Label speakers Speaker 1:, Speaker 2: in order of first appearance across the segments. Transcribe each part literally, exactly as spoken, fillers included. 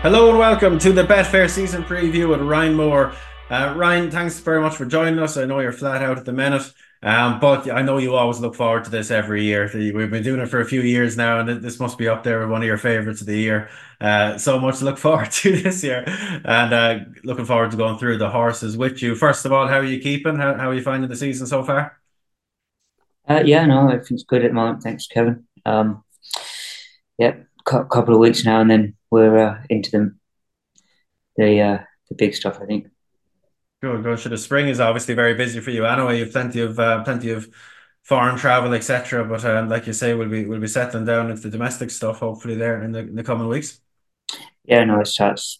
Speaker 1: Hello and welcome to the Betfair season preview with Ryan Moore. Uh, Ryan, thanks very much for joining us. I know you're flat out at the minute, um, but I know you always look forward to this every year. We've been doing it for a few years now, and this must be up there with one of your favorites of the year. Uh, so much to look forward to this year, and uh, looking forward to going through the horses with you. First of all, how are you keeping? How, how are you finding the season so far?
Speaker 2: Uh, yeah, no, everything's good at the moment. Thanks, Kevin. Um, yeah, cou- couple of weeks now, and then we're uh, into the the uh, the big stuff. I think.
Speaker 1: Good, good. So the spring is obviously very busy for you. Anyway, you've plenty of uh, plenty of foreign travel, et cetera. But um, like you say, we'll be we'll be settling down into the domestic stuff hopefully there in the, in the coming weeks.
Speaker 2: Yeah, no, it starts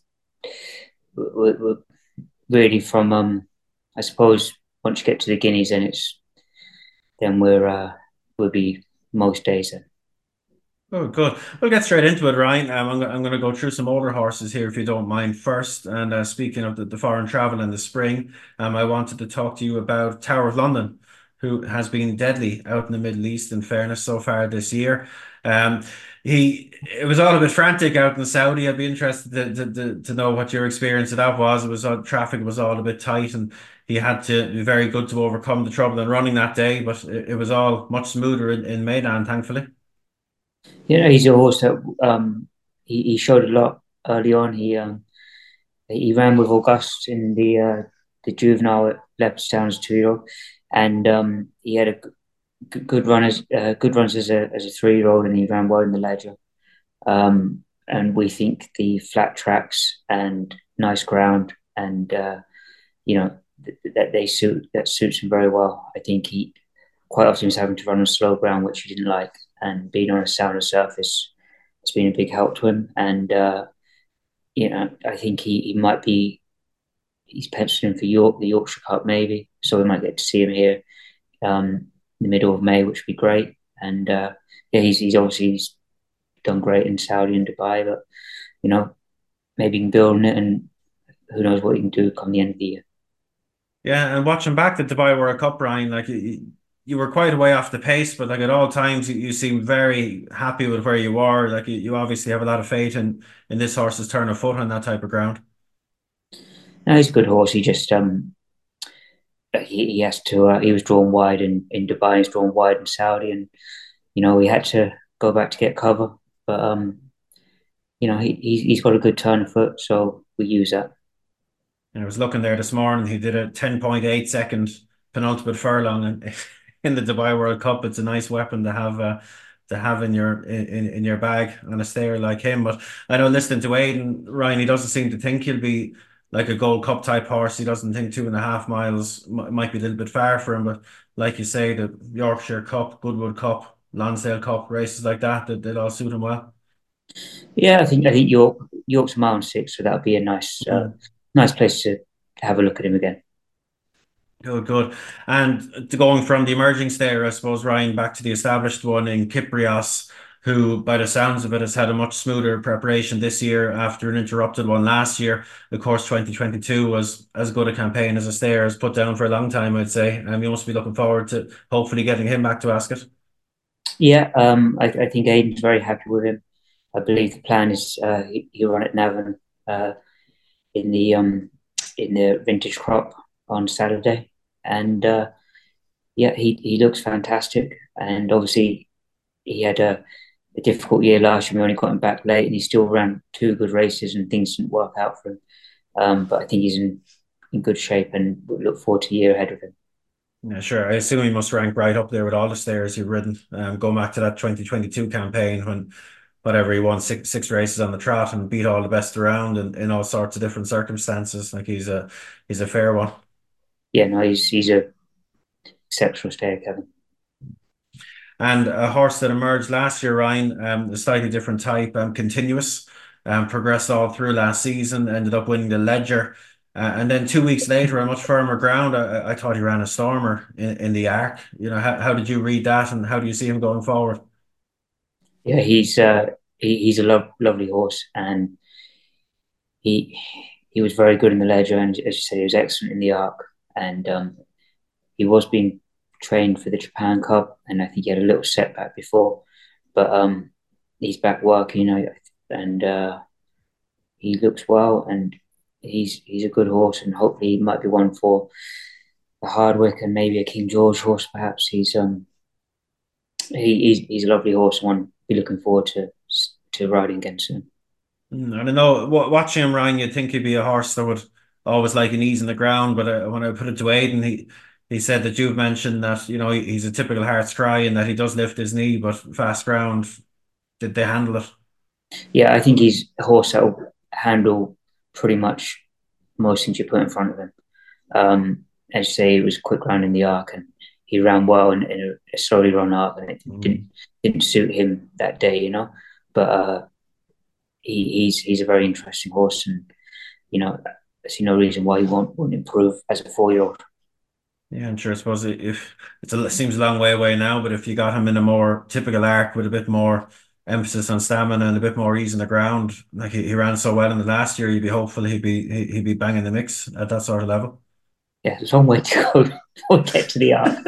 Speaker 2: we're, we're really from um, I suppose once you get to the Guineas, then it's then we're uh, we'll be most days. Then.
Speaker 1: Oh, good. We'll get straight into it, Ryan. Um, I'm, go- I'm going to go through some older horses here, if you don't mind, first. And uh, speaking of the, the foreign travel in the spring, um, I wanted to talk to you about Tower of London, who has been deadly out in the Middle East, in fairness, so far this year. Um, he it was all a bit frantic out in Saudi. I'd be interested to, to, to, to know what your experience of that was. It was all, traffic was all a bit tight, and he had to be very good to overcome the trouble in running that day. But it, it was all much smoother in, in Maidan, thankfully.
Speaker 2: You know, he's a horse that um, he, he showed a lot early on. He um, he ran with August in the uh, the juvenile at Leopardstown as a two year old, and um, he had a good, good run as uh, good runs as a as a three year old, and he ran well in the Ledger. Um, and we think the flat tracks and nice ground, and uh, you know th- that they suit that suits him very well. I think he quite often was having to run on slow ground, which he didn't like, and being on a sounder surface has been a big help to him. And uh, you know, I think he, he might be he's penciling for York the Yorkshire Cup maybe, so we might get to see him here um, in the middle of May, which would be great. And uh, yeah, he's he's obviously he's done great in Saudi and Dubai, but you know maybe he can build on it, and who knows what he can do come the end of the year.
Speaker 1: Yeah, and watching back the Dubai World Cup, Ryan, like you, you were quite a way off the pace, but like at all times you, you seemed very happy with where you are. Like you, you obviously have a lot of faith in in this horse's turn of foot on that type of ground.
Speaker 2: No, he's a good horse. He just um he, he has to uh, he was drawn wide in in Dubai, he's drawn wide in Saudi, and you know we had to go back to get cover, but um you know he he's, he's got a good turn of foot, so we use that.
Speaker 1: And I was looking there this morning, he did a ten point eight second penultimate furlong in, in the Dubai World Cup. It's a nice weapon to have uh, to have in your in, in your bag on a stayer like him. But I know listening to Aidan, Ryan, he doesn't seem to think he'll be like a Gold Cup type horse. He doesn't think two and a half miles m might be a little bit far for him. But like you say, the Yorkshire Cup, Goodwood Cup, Lonsdale Cup, races like that, that they'll all suit him well.
Speaker 2: Yeah, I think I think York York's a mile and six, so that would be a nice uh,
Speaker 1: Mm.
Speaker 2: nice place to, to have a look at him again.
Speaker 1: Good, good. And to going from the emerging stayer, I suppose, Ryan, back to the established one in Kyprios, who, by the sounds of it, has had a much smoother preparation this year after an interrupted one last year. Of course, twenty twenty-two was as good a campaign as a stayer has put down for a long time, I'd say. And you must be looking forward to hopefully getting him back to Ascot.
Speaker 2: Yeah, um, I, I think Aidan's very happy with him. I believe the plan is uh, he, he'll run at Navan uh, in the um in the vintage crop on Saturday, and uh, yeah, he he looks fantastic. And obviously, he had a, a difficult year last year. We only got him back late, and he still ran two good races, and things didn't work out for him. Um, but I think he's in in good shape, and we look forward to a year ahead of him.
Speaker 1: Yeah, sure. I assume he must rank right up there with all the stayers you've ridden. Um, going back to that twenty twenty-two campaign when whatever he won six six races on the trot and beat all the best around in, in all sorts of different circumstances. Like he's a he's a fair one.
Speaker 2: Yeah, no, he's he's a exceptional stayer, Kevin.
Speaker 1: And a horse that emerged last year, Ryan, um, a slightly different type, um, continuous, um, progressed all through last season, ended up winning the Ledger. Uh, and then two weeks later, on much firmer ground, I, I thought he ran a stormer in, in the Arc. You know, how, how did you read that, and how do you see him going forward?
Speaker 2: Yeah, he's uh, he, he's a lo- lovely horse, and he he was very good in the Ledger, and as you said, he was excellent in the Arc, and um, he was being trained for the Japan Cup, and I think he had a little setback before, but um, he's back working, you know, and uh, he looks well, and he's he's a good horse, and hopefully he might be one for a Hardwick and maybe a King George horse. Perhaps he's um he, he's he's a lovely horse. One be looking forward to to riding against him.
Speaker 1: Mm, I don't know. wa- Watching him, Ryan, you'd think he'd be a horse that would always like an ease in the ground. But uh, when I put it to Aidan, he he said that you've mentioned that you know he- he's a typical Hearts cry and that he does lift his knee, but fast ground, did they handle it?
Speaker 2: Yeah, I think he's a horse that will handle pretty much most things you put in front of him. Um, as you say, it was quick round in the arc, and he ran well in, in a, a slowly run arc, and it didn't
Speaker 1: Mm.
Speaker 2: didn't suit him that day, you know. But uh, he, he's he's a very interesting horse, and you know, I see no reason why he won't won't improve as a four year old.
Speaker 1: Yeah, I'm sure. I suppose i- if it's a, it seems a long way away now, but if you got him in a more typical arc with a bit more emphasis on stamina and a bit more ease in the ground, like he, he ran so well in the last year, you'd be hopeful he'd be he- he'd be banging the mix at that sort of level.
Speaker 2: Yeah, there's a long way to go before we get to the arc.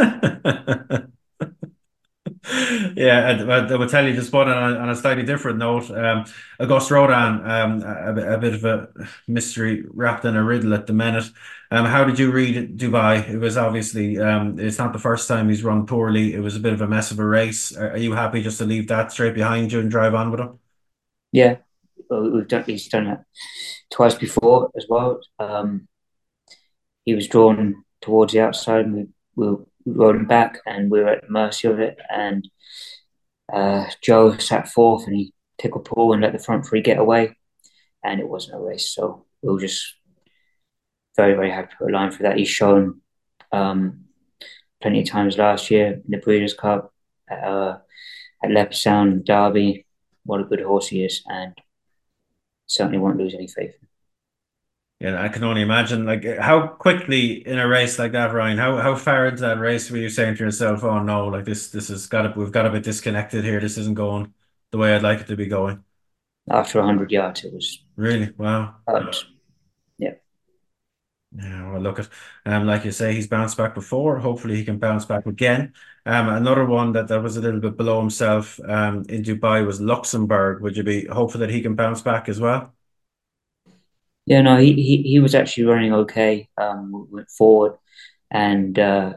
Speaker 1: Yeah, and I, I would tell you just one on a, on a slightly different note. Um, Auguste Rodin, um, a, a bit of a mystery wrapped in a riddle at the minute. Um, how did you read Dubai? It was obviously um, it's not the first time he's run poorly. It was a bit of a mess of a race. Are, are you happy just to leave that straight behind you and drive on with him?
Speaker 2: Yeah, well, we've done he's done that twice before as well. Um, he was drawn towards the outside, and we we rode him back, and we were at the mercy of it. And uh, Joe sat fourth, and he took a pull and let the front three get away, and it wasn't a race. So we were just very very happy to put a line for that. He's shown um, plenty of times last year in the Breeders' Cup, at, uh, at Leopardstown, Derby. What a good horse he is, and certainly won't lose any faith.
Speaker 1: Yeah, I can only imagine like how quickly in a race like that, Ryan. How how far into that race were you saying to yourself, "Oh no, like this this has got to we've got to be disconnected here. This isn't going the way I'd like it to be going."
Speaker 2: After one hundred yards, it was
Speaker 1: Really? Wow.
Speaker 2: out. Yeah.
Speaker 1: Yeah, well, look at um, like you say, he's bounced back before. Hopefully, he can bounce back again. Um, another one that, that was a little bit below himself um in Dubai was Luxembourg. Would you be hopeful that he can bounce back as well?
Speaker 2: Yeah, no, he, he, he was actually running okay. Um, we went forward, and uh,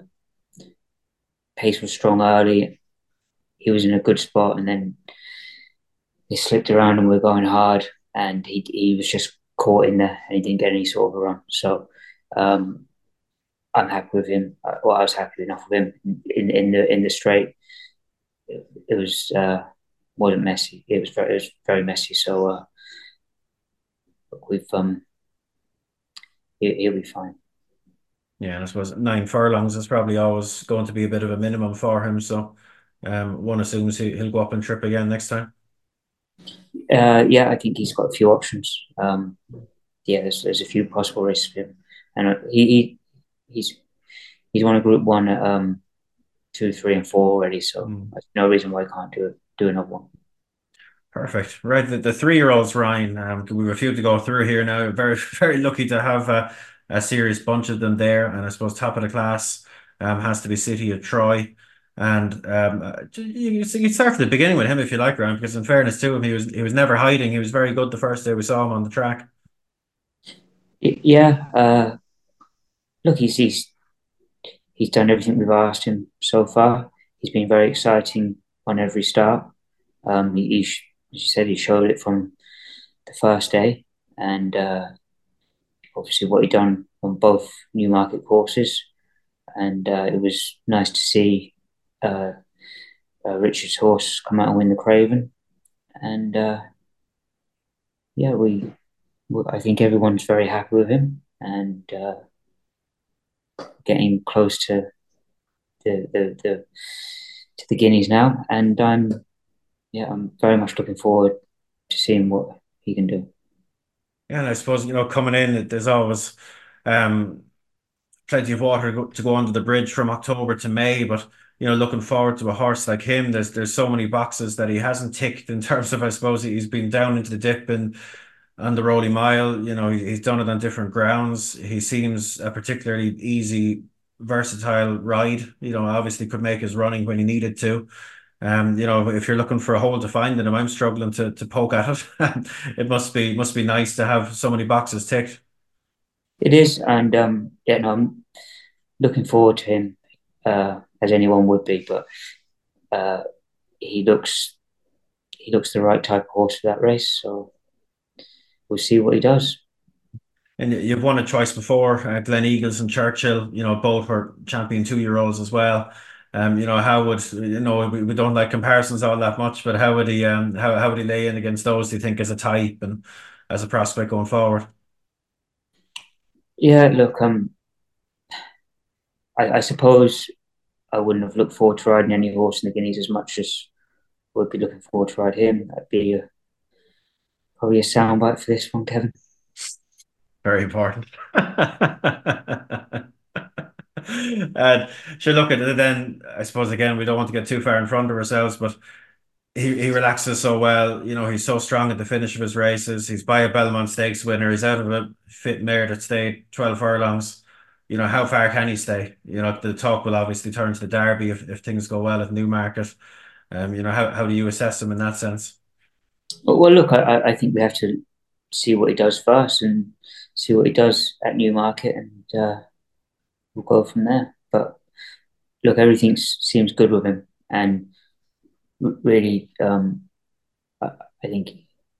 Speaker 2: pace was strong early. He was in a good spot, and then he slipped around, and we were going hard, and he he was just caught in there, and he didn't get any sort of a run. So um, I'm happy with him. Uh, Well, I was happy enough with him in in the in the straight. It, it was uh, wasn't messy. It was very it was very messy. So uh, we've um he, he'll be fine.
Speaker 1: Yeah, and I suppose nine furlongs is probably always going to be a bit of a minimum for him. So, um, one assumes he, he'll go up and trip again next time.
Speaker 2: Uh, yeah, I think he's got a few options. Um, yeah, there's there's a few possible races for him, and uh, he, he he's he's won a Group One at um two, three, and four already. So
Speaker 1: Mm.
Speaker 2: there's no reason why he can't do it, do another one.
Speaker 1: Perfect. Right, the, the three-year-olds, Ryan. Um, we have a few to go through here now. Very, very lucky to have a, a serious bunch of them there, and I suppose top of the class um has to be City of Troy. And um, uh, you, you you start from the beginning with him if you like, Ryan, because in fairness to him, he was he was never hiding. He was very good the first day we saw him on the track.
Speaker 2: Yeah, uh, look, he's he's he's done everything we've asked him so far. He's been very exciting on every start. Um, he, he sh- as you said, he showed it from the first day, and uh, obviously what he done on both Newmarket courses, and uh, it was nice to see uh, uh, Richard's horse come out and win the Craven, and uh, yeah, we, we, I think everyone's very happy with him, and uh, getting close to the, the the to the Guineas now, and I'm yeah, I'm very much looking forward to seeing what he can do.
Speaker 1: Yeah, and I suppose you know coming in, there's always um plenty of water to go, to go under the bridge from October to May. But you know, looking forward to a horse like him, there's there's so many boxes that he hasn't ticked in terms of I suppose he's been down into the dip and on the Rolling Mile. You know, he, he's done it on different grounds. He seems a particularly easy, versatile ride. You know, obviously could make his running when he needed to. Um, you know, if you're looking for a hole to find in them, I'm struggling to to poke at it. It must be must be nice to have so many boxes ticked.
Speaker 2: It is, and um, yeah, no, I'm looking forward to him, uh, as anyone would be. But uh, he looks he looks the right type of horse for that race. So we'll see what he does.
Speaker 1: And you've won it twice before, uh, Glen Eagles and Churchill. You know, both were champion two-year-olds as well. Um, you know, how would you know we, we don't like comparisons all that much, but how would he um how how would he lay in against those? Do you think as a type and as a prospect going forward?
Speaker 2: Yeah, look, um, I, I suppose I wouldn't have looked forward to riding any horse in the Guineas as much as I would be looking forward to ride him. That'd be a, probably a soundbite for this one, Kevin.
Speaker 1: Very important. And sure, look at it then. I suppose again, we don't want to get too far in front of ourselves, but he, he relaxes so well. You know, he's so strong at the finish of his races. He's by a Belmont Stakes winner. He's out of a fit mare that stayed twelve furlongs. You know, how far can he stay? You know, the talk will obviously turn to the Derby if, if things go well at Newmarket. Um, you know, how, how do you assess him in that sense?
Speaker 2: Well, well look, I, I think we have to see what he does first and see what he does at Newmarket, and uh, we'll go from there. But look, everything seems good with him, and really, um, I, I think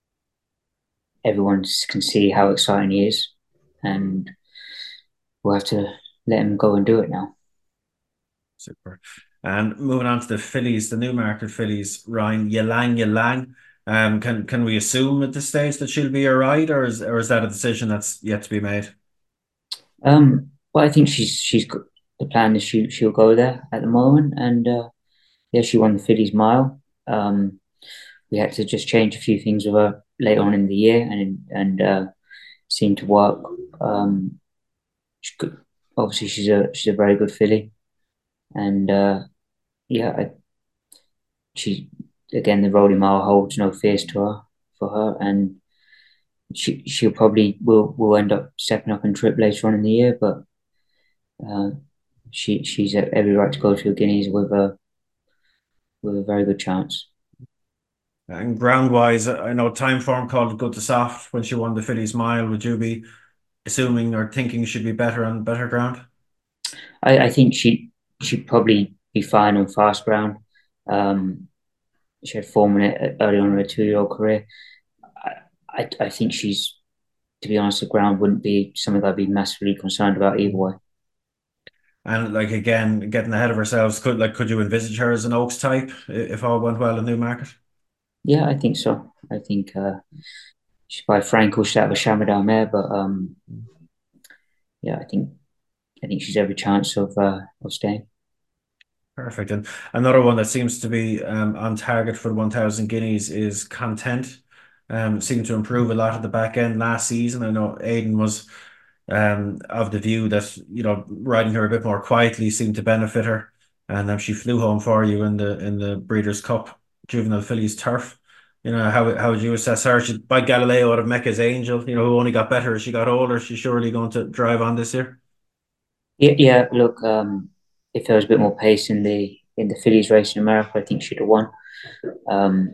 Speaker 2: everyone can see how exciting he is, and we'll have to let him go and do it now.
Speaker 1: Super. And moving on to the fillies, the Newmarket fillies, Ryan Ylang Ylang. Um, can can we assume at this stage that she'll be a ride, or is or is that a decision that's yet to be made?
Speaker 2: Um, well, I think she's she's got the plan is she she'll go there at the moment, and uh, yeah, she won the Fillies Mile. Um, we had to just change a few things with her later on in the year, and and uh, seemed to work. Um, she could, obviously she's a she's a very good filly, and uh, yeah, I, she again the Rolling Mile holds no fears to her for her, and she she'll probably will will end up stepping up in trip later on in the year, but uh, she she's at every right to go to the Guineas with a with a very good chance.
Speaker 1: And ground wise, I know Time Form called it good to soft when she won the Fillies Mile. Would you be assuming or thinking she'd be better on better ground?
Speaker 2: I, I think she she'd probably be fine on fast ground. Um, she had four minute early on in her two year old career. I, I I think she's, to be honest, the ground wouldn't be something I'd be massively concerned about either way.
Speaker 1: And like again, getting ahead of ourselves, could like could you envisage her as an Oaks type if all went well in Newmarket?
Speaker 2: Yeah, I think so. I think uh, she's by Frankel, she's out of a Shamadar mare, but um, yeah, I think I think she's every chance of uh, of staying.
Speaker 1: Perfect. And another one that seems to be um, on target for the one thousand guineas is Content. Um, seemed to improve a lot at the back end last season. I know Aidan was um, of the view that, you know, riding her a bit more quietly seemed to benefit her. And um, she flew home for you in the in the Breeders' Cup Juvenile Fillies Turf. You know, how how would you assess her? She, by Galileo out of Mecca's Angel, you know, who only got better as she got older. She's surely going to drive on this year.
Speaker 2: Yeah, yeah. Look, um, if there was a bit more pace in the in the Phillies race in America, I think she'd have won. Um,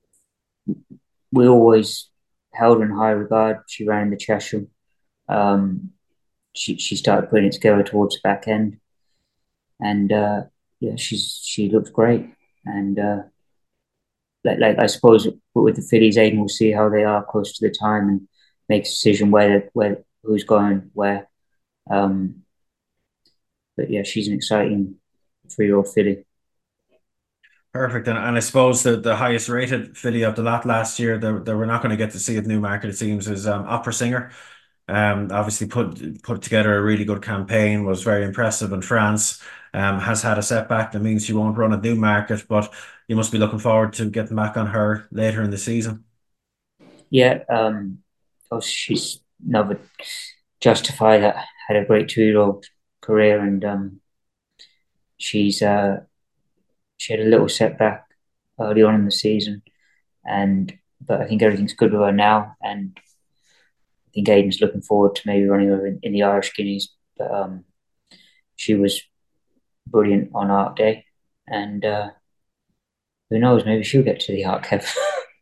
Speaker 2: we always held her in high regard. She ran in the Cheshire. Um, she she started putting it together towards the back end, and uh, yeah, she's she looks great. And uh, like like I suppose with the Phillies, Aiden will see how they are close to the time and make a decision where where who's going where. Um, but yeah, she's an exciting three year old filly.
Speaker 1: Perfect. And, and I suppose the, the highest rated filly of the lot last year that, that we're not going to get to see at Newmarket, it seems, is um, Opera Singer. Um, obviously put put together a really good campaign, was very impressive in France. Um, has had a setback that means she won't run at Newmarket, but you must be looking forward to getting back on her later in the season.
Speaker 2: Yeah, um, oh, she's never justified that. Had a great two year old career, and um, she's uh, she had a little setback early on in the season, and but I think everything's good with her now, and I think Aiden's looking forward to maybe running her in, in the Irish Guineas. But um, she was brilliant on Art Day, and uh, who knows? Maybe she'll get to the Arc, Kev.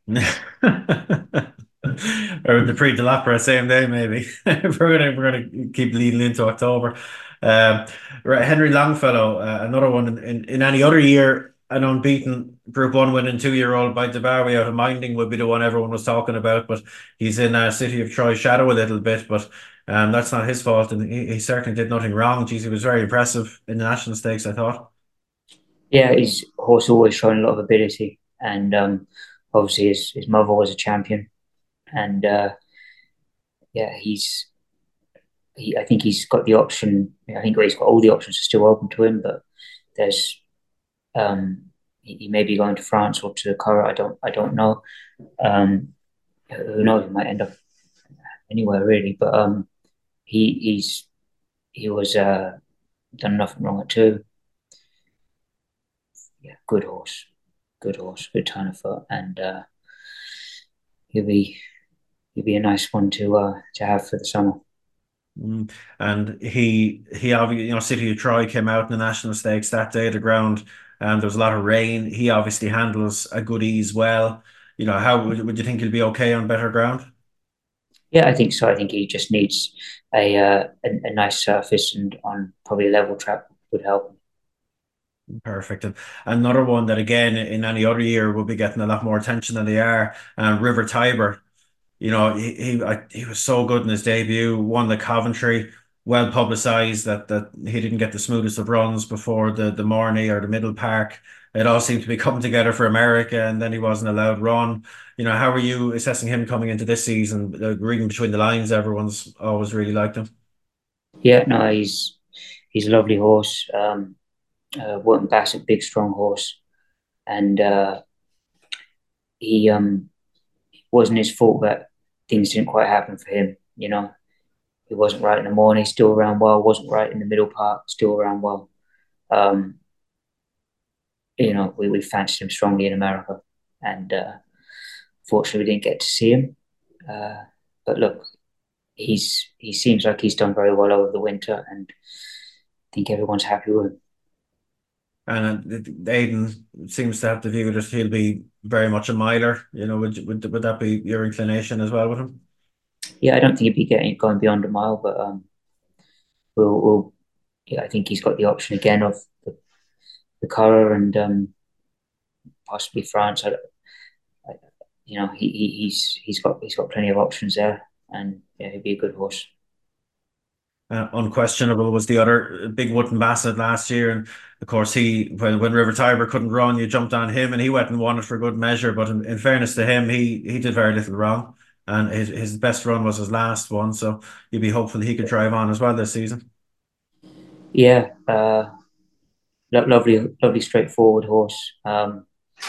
Speaker 1: Or the Prix de l'Opera same day, maybe. If we're gonna we're gonna keep leading into October. Um, right, Henry Longfellow, uh, another one in, in, in any other year, an unbeaten Group One winning two-year-old by Debarry out of Minding would be the one everyone was talking about, but he's in uh, City of Troy shadow a little bit, but um, that's not his fault, and he, he certainly did nothing wrong. Geez, he was very impressive in the national stakes, I thought.
Speaker 2: Yeah, his horse always shown a lot of ability, and um, obviously his, his mother was a champion, and uh, yeah, he's he. I think he's got the option. I think he's got all the options are still open to him, but there's um, he, he may be going to France or to Curragh. I don't I don't know. Um, who knows? He might end up anywhere really, but um, he he's he was uh, done nothing wrong at two. Yeah, good horse, good horse, good turn of foot, and uh, he'll be he'll be a nice one to uh, to have for the summer.
Speaker 1: Mm. And he he obviously, you know, City of Troy came out in the national stakes that day. The ground, and there was a lot of rain. He obviously handles a good ease well. You know, how would, would you think he'll be okay on better ground?
Speaker 2: Yeah, I think so. I think he just needs a uh, a, a nice surface and on probably a level track would help.
Speaker 1: Perfect. And another one that again in any other year will be getting a lot more attention than they are, um, River Tiber. You know, he he, I, he was so good in his debut. Won the Coventry, well publicised that that he didn't get the smoothest of runs before the the Morney or the Middle Park. It all seemed to be coming together for America, and then he wasn't allowed run. You know, how are you assessing him coming into this season? Uh, reading between the lines, everyone's always really liked him.
Speaker 2: Yeah, no, he's he's a lovely horse. Um, uh, Wharton Bassett, big strong horse, and uh, he um wasn't his fault that things didn't quite happen for him. You know, he wasn't right in the morning, still around well. Wasn't right in the middle part, still around well. Um, you know, we, we fancied him strongly in America, and uh, fortunately, we didn't get to see him. Uh, but look, he's he seems like he's done very well over the winter, and I think everyone's happy with him.
Speaker 1: And uh, Aiden seems to have the view that he'll be very much a miler. You know, would would would that be your inclination as well with him?
Speaker 2: Yeah, I don't think he'd be getting going beyond a mile, but um, we'll, we'll yeah, I think he's got the option again of the, the Curragh and um, possibly France. I, I, you know, he, he he's he's got he's got plenty of options there, and yeah, he'd be a good horse.
Speaker 1: Uh, unquestionable was the other big Wooden Bassett last year, and of course he when when River Tiber couldn't run, you jumped on him, and he went and won it for good measure. But in, in fairness to him, he he did very little wrong, and his his best run was his last one. So you'd be hopeful he could drive on as well this season.
Speaker 2: Yeah, uh, lo- lovely, lovely, straightforward horse. Um,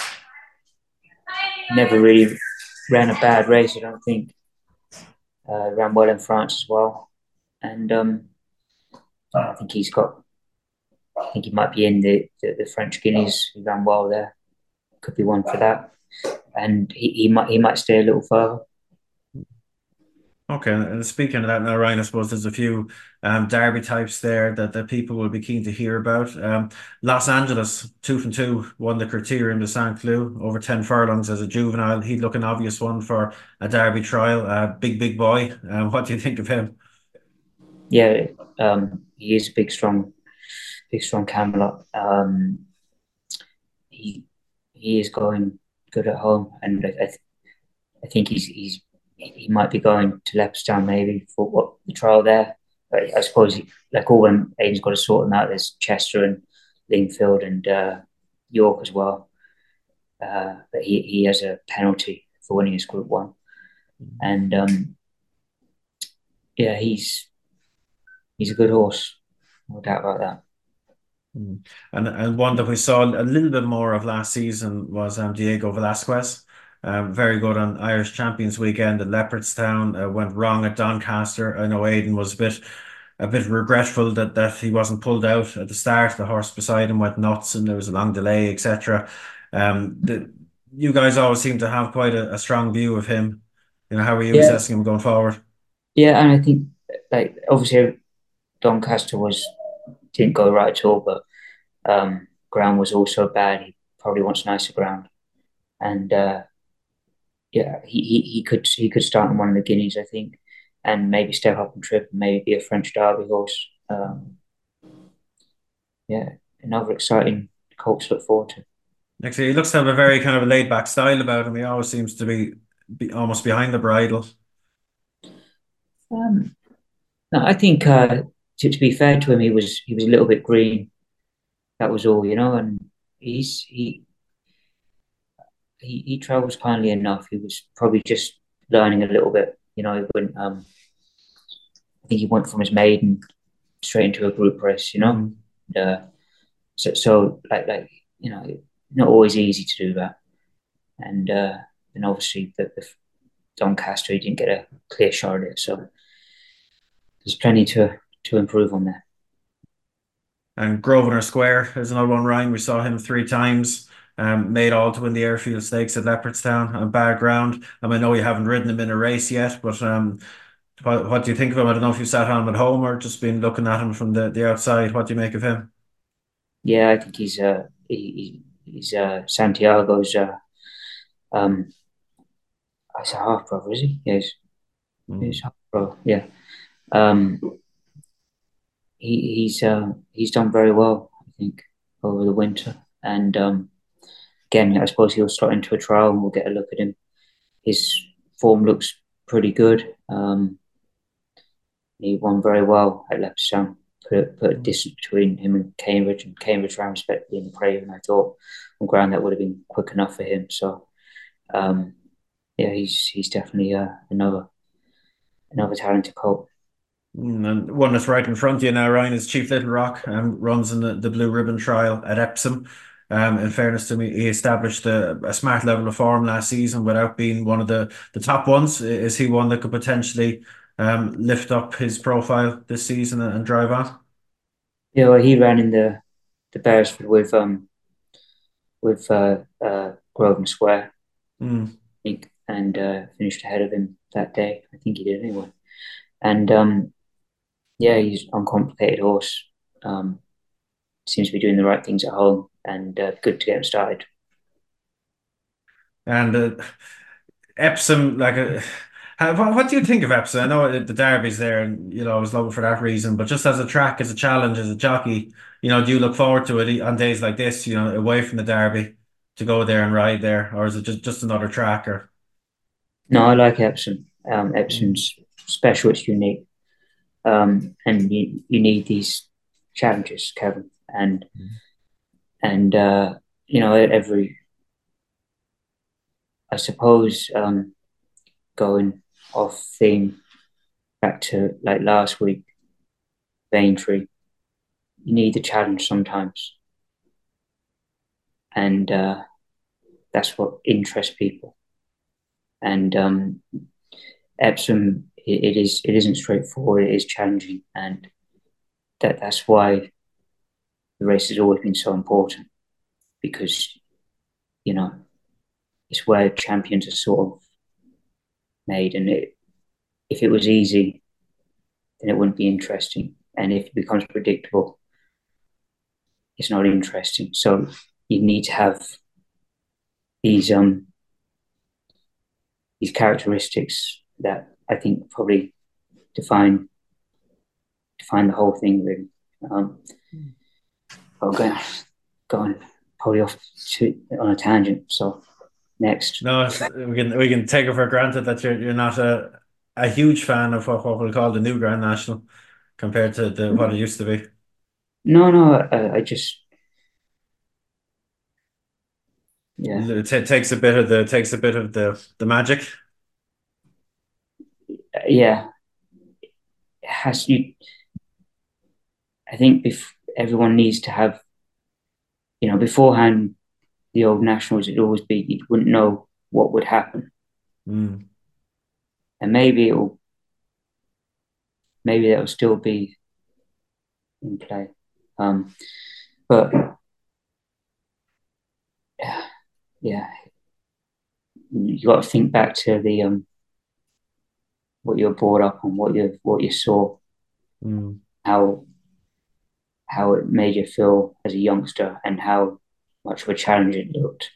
Speaker 2: never really ran a bad race, I don't think. Uh, ran well in France as well, and um, I think he's got. I think he might be in the, the, the French Guineas. He ran well there. Could be one for that, and he, he might he might stay a little further.
Speaker 1: Okay, and speaking of that now, Ryan, I suppose there's a few um, Derby types there that, that people will be keen to hear about. Um, Los Angeles, two from two, won the Criterium de Saint Cloud over ten furlongs as a juvenile. He'd look an obvious one for a Derby trial. Uh, big, big boy. Um, what do you think of him?
Speaker 2: Yeah, um, he is a big, strong, big, strong Camelot. Um, he he is going good at home, and I, I, th- I think he's he's he might be going to Leopardstown maybe for what the trial there. But I suppose he, like all when Aiden's got to sort them out. There's Chester and Lingfield and uh, York as well. Uh, but he, he has a penalty for winning his Group One, and um, yeah, he's he's a good horse, no doubt about that.
Speaker 1: Mm. And and one that we saw a little bit more of last season was um, Diego Velasquez. Um, very good on Irish Champions Weekend at Leopardstown. Uh, went wrong at Doncaster. I know Aidan was a bit a bit regretful that that he wasn't pulled out at the start. The horse beside him went nuts, and there was a long delay, et cetera. Um, the you guys always seem to have quite a, a strong view of him. You know, how are you
Speaker 2: Yeah,
Speaker 1: assessing him going forward?
Speaker 2: yeah, and I think like obviously Doncaster was didn't go right at all, but um, ground was also bad. probably wants nicer ground. And uh, yeah, he, he he could he could start on one of the Guineas, I think, and maybe step up and trip and maybe be a French Derby horse. Um, yeah, another exciting colt to look forward to.
Speaker 1: Next, he looks to have a very kind of a laid back style about him. He always seems to be, be almost behind the bridle.
Speaker 2: Um, no, I think uh, to, to be fair to him, he was he was a little bit green. That was all, you know, and he's he he, he travels kindly enough. He was probably just learning a little bit, you know. He went, um, I think he went from his maiden straight into a group race, you know.
Speaker 1: Mm.
Speaker 2: Uh, so so like like you know, not always easy to do that. And uh, and obviously the, the Doncaster he didn't get a clear shot at it, so there's plenty to to improve on there.
Speaker 1: And Grosvenor Square is another one, Ryan. We saw him three times. Um, made all to win the Airfield Stakes at Leopardstown on bad ground. Um, I know you haven't ridden him in a race yet, but um, what, what do you think of him? I don't know if you sat on him at home or just been looking at him from the, the outside. What do you make of him?
Speaker 2: Yeah, I think he's uh he, he's uh Santiago's uh um I say half brother, is he? Yeah, he's, he's
Speaker 1: Mm.
Speaker 2: half brother. Yeah. Um, he, he's uh, he's done very well, I think, over the winter. And um, again, I suppose he'll start into a trial, and we'll get a look at him. His form looks pretty good. Um, he won very well at Leopardstown. Put a, put a distance between him and Cambridge, and Cambridge ran respectfully in the Prave, and I thought on ground that would have been quick enough for him. So um, yeah, he's he's definitely uh, another another talented colt.
Speaker 1: Mm, and one that's right in front of you now, Ryan, is Chief Little Rock. Um, runs in the, the Blue Ribbon Trial at Epsom. Um, in fairness to me, he established a, a smart level of form last season without being one of the, the top ones. Is he one that could potentially um, lift up his profile this season and, and drive on?
Speaker 2: Yeah, well, he ran in the the Beresford with um with uh, uh, Grosvenor Square,
Speaker 1: Mm.
Speaker 2: I think, and uh, finished ahead of him that day. I think he did anyway. And um, yeah, he's an uncomplicated horse. Um, seems to be doing the right things at home, and uh, good to get him started.
Speaker 1: And uh, Epsom, like, uh, how, what, what do you think of Epsom? I know the Derby's there, and you know I was loving for that reason. But just as a track, as a challenge, as a jockey, you know, do you look forward to it on days like this? You know, away from the Derby, to go there and ride there, or is it just just another track? Or
Speaker 2: No, I like Epsom. Um,
Speaker 1: mm,
Speaker 2: Epsom's special. It's unique, um, and you you need these challenges, Kevin, and and uh, you know every. I suppose um, going off theme back to like last week, Vaintree. You need a challenge sometimes, and uh, that's what interests people. And um, Epsom, it, it is it isn't straightforward. It is challenging, and that that's why the race has always been so important because you know it's where champions are sort of made. And it, if it was easy, then it wouldn't be interesting. And if it becomes predictable, it's not interesting. So you need to have these um these characteristics that I think probably define define the whole thing really. Um, I'll go going probably off to, on a tangent. So next,
Speaker 1: no, it's, we can we can take it for granted that you're you're not a a huge fan of what, what we'll call the new Grand National compared to the what it used to be.
Speaker 2: no, no, I, I just yeah,
Speaker 1: It ta- takes a bit of the takes a bit of the the magic.
Speaker 2: yeah. It has you. I think if everyone needs to have you know beforehand the old nationals, it'd always be you wouldn't know what would happen,
Speaker 1: Mm.
Speaker 2: and maybe it'll maybe that'll still be in play. Um, but yeah, yeah, you got to think back to the um what you were brought up on, what you what you saw,
Speaker 1: Mm.
Speaker 2: how how it made you feel as a youngster, and how much of a challenge it looked,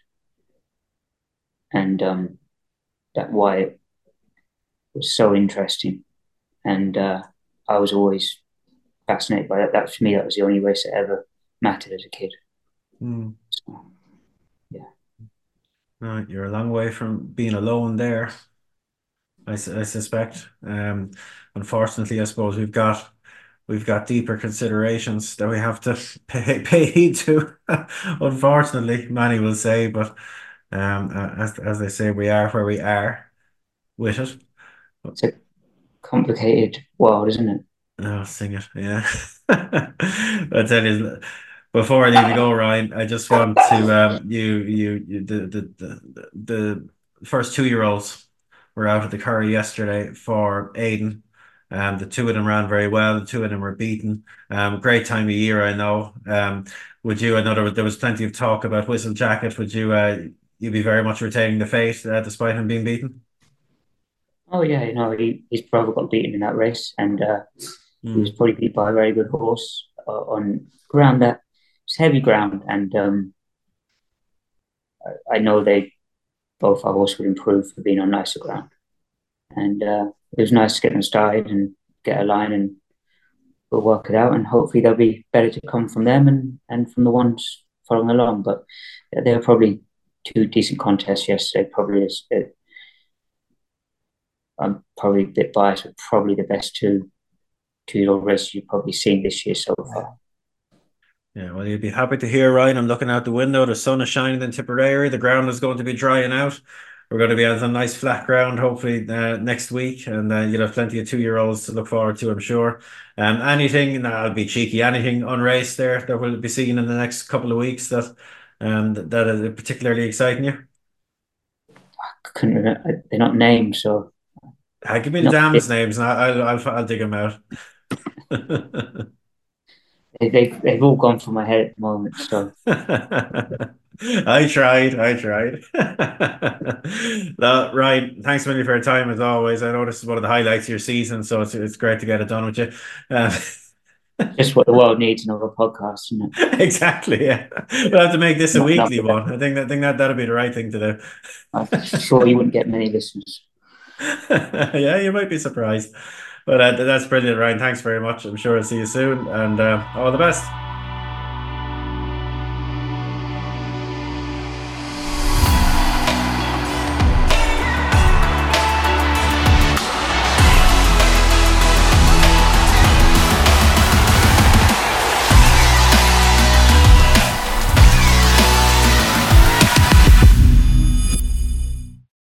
Speaker 2: and um, that why it was so interesting. And uh, I was always fascinated by that. That for me, that was the only race that ever mattered as a kid.
Speaker 1: Mm.
Speaker 2: So, yeah.
Speaker 1: Right, you're a long way from being alone there. I, su- I suspect. Um, unfortunately, I suppose we've got we've got deeper considerations that we have to pay pay heed to. Unfortunately, many will say, but um, uh, as as they say, we are where we are with it.
Speaker 2: It's a complicated world, isn't it?
Speaker 1: Oh, sing it, yeah. I tell you, before I leave you go, Ryan, I just want to um, you you, you the, the the the first two year olds were out at the Curry yesterday for Aiden. Um, the two of them ran very well. The two of them were beaten. Um, great time of year, I know. Um, would you? I know there was, there was plenty of talk about Whistle Jacket. Would you? Uh, you be very much retaining the faith uh, despite him being beaten?
Speaker 2: Oh yeah, you know, he, his brother got beaten in that race, and uh, he was
Speaker 1: Mm,
Speaker 2: probably beat by a very good horse uh, on ground that it's heavy ground, and um, I know they both our horse would improve for being on nicer ground. And uh, it was nice to get them started and get a line, and we'll work it out. And hopefully there'll be better to come from them and, and from the ones following along. But yeah, they were probably two decent contests yesterday. Probably is, uh, I'm probably a bit biased, but probably the best two two year old races you've probably seen this year so far.
Speaker 1: yeah, well, you'd be happy to hear, Ryan. I'm looking out the window. The sun is shining in Tipperary. The ground is going to be drying out. We're going to be on some nice flat ground, hopefully uh, next week, and uh, you'll have plenty of two-year-olds to look forward to, I'm sure. Um, anything, and I'll be cheeky, anything on race there that we'll be seeing in the next couple of weeks that um that is particularly exciting you.
Speaker 2: I couldn't remember, they're not named, so
Speaker 1: Uh, give me the
Speaker 2: not
Speaker 1: dam's names, and I- I'll I'll, I'll dig them out.
Speaker 2: they, they, they've all gone from my head at the moment. So
Speaker 1: I tried, I tried. No, right. Thanks a million for your time as always. I know this is one of the highlights of your season, so it's it's great to get it done with you. Um,
Speaker 2: just what the world needs, another podcast, isn't it?
Speaker 1: exactly, yeah. We'll have to make this a
Speaker 2: Not enough
Speaker 1: weekly
Speaker 2: of that.
Speaker 1: one. I think that I think that that'll be the right thing to do.
Speaker 2: I'm sure you wouldn't get many listeners.
Speaker 1: Yeah, you might be surprised. But uh, that's brilliant, Ryan. Thanks very much. I'm sure I'll see you soon, and uh, all the best.